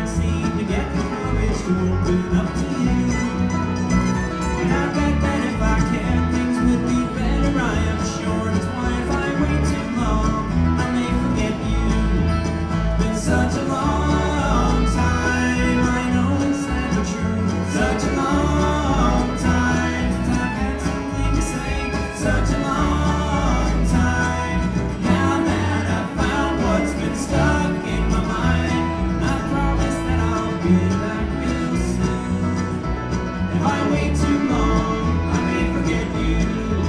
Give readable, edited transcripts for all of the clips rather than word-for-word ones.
can't seem to get the courage to open up to you. And I bet that if I cared, things would be better, I am sure. That's why if I wait too long, I may forget you. Been such a long time, I know it's never true. Such a long time since I've had something to say. Such a long time. Now that I've found what's been stuck in my mind, I promise that I'll be back real soon. If I wait too long, I may forget you.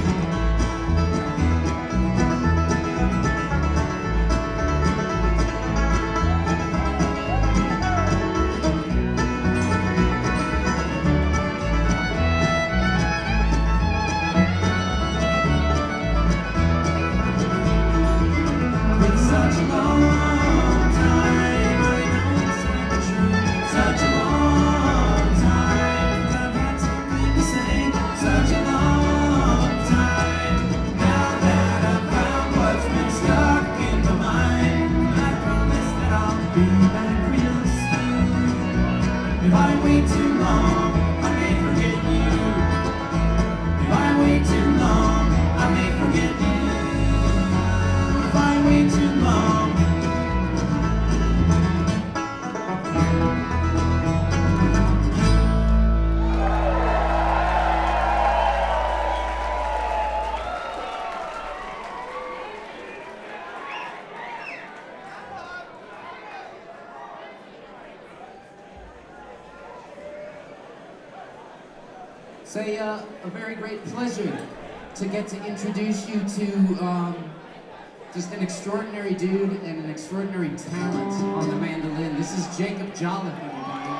It's such a long time, I know it's never true. Such a long time, I've had something to say. Such a long time, now that I've found what's been stuck in my mind, I promise that I'll be back real soon. If I wait too long, I may forget you. If I wait too long, I may forget you. If I wait too long. It's a very great pleasure to get to introduce you to just an extraordinary dude and an extraordinary talent on the mandolin. This is Jacob Jolliffe, everybody.